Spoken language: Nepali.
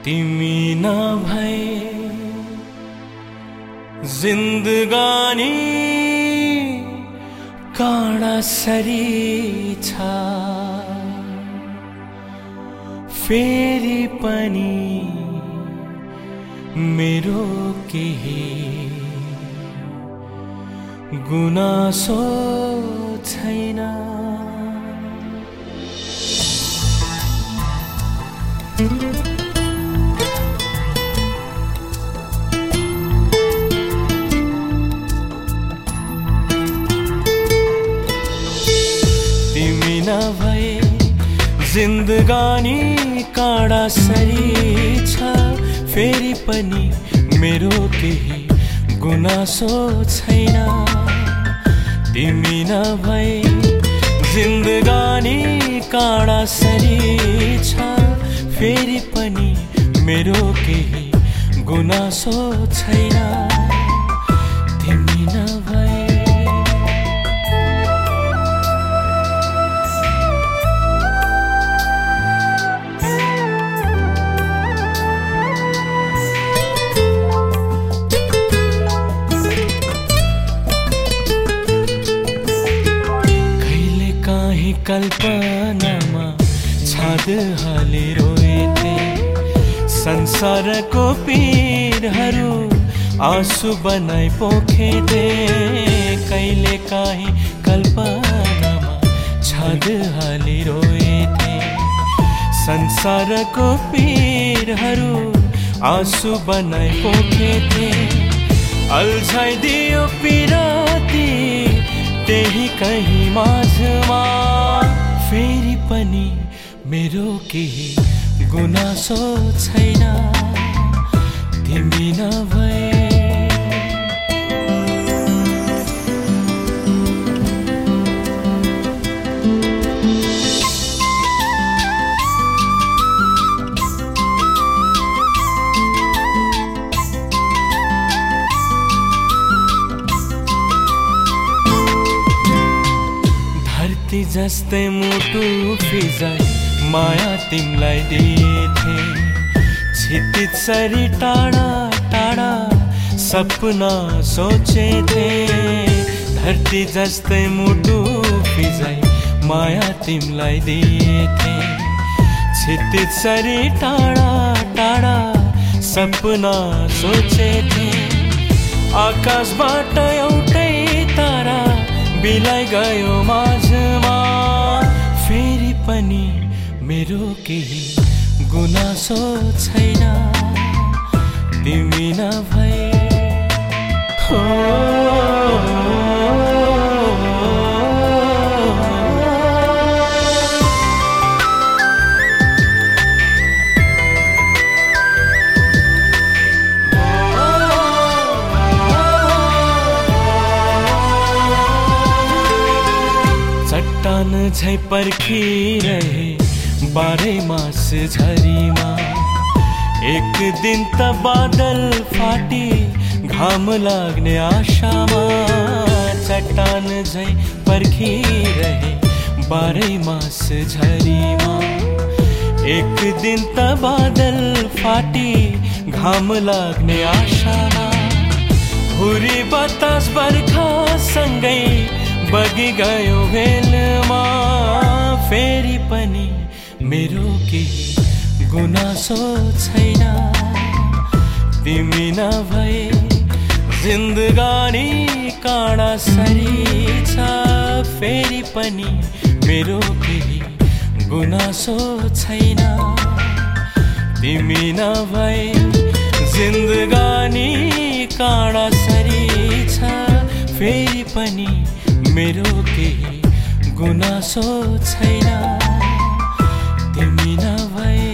तिमी नभए जिन्दगानी काँडासरी छ। फेरि पनि मेरो केही गुनासो छैन। तिमी नभए जिन्दगानी काँडासरी छ। फेरि पनि मेरो केही गुनासो छैन। तिमी नभए जिन्दगानी काँडासरी छ। फेरि पनि मेरो केही गुनासो छैन। तिमी नभए कल्पनामा छाद हाली रोएथे। संसारको पीरहरू आँसु बनाई पोखेथे। कहिले काहीँ कल्पनामा छाद हाली रोएथे। संसारको पीरहरू आँसु बनाई पोखेथे। अल्झाइदियो पिराती त्यही कहीँ माझमा। फेरि पनि मेरो केही गुनासो छैन। तिमी नभए जस्तै मुटु फिजाई माया तिमलाई दिएथे। क्षितिजसरी टाढा टाढा सपना सोचेथे। धरती जस्तै मुटु फिजाई माया तिमलाई दिएथे। क्षितिजसरी टाढा टाढा सपना सोचेथे। आकाशबाट एउटै तारा बिलाइ गयो माझमा। फेरि पनि मेरो केही गुनासो छैन। तिमी नभए चट्टान झै पर्खिरहे बाह्रै मास झरीमा। एक दिन त बादल फाटी घाम लाग्ने आशामा। चट्टान झै पर्खिरहे बाह्रै मास झरीमा। एक दिन त बादल फाटी घाम लाग्ने आशामा। हुरी बतास बर्खा सँगै बगी गयो भेलमा। फेरि पनि मेरो केही गुनासो छैन। तिमी नभए जिन्दगानी काँडासरी छ। फेरि पनि मेरो केही गुनासो छैन। तिमी नभए जिन्दगानी काँडासरी छ। फेरि पनि मेरो केही गुनासो छैन। तिमी नभए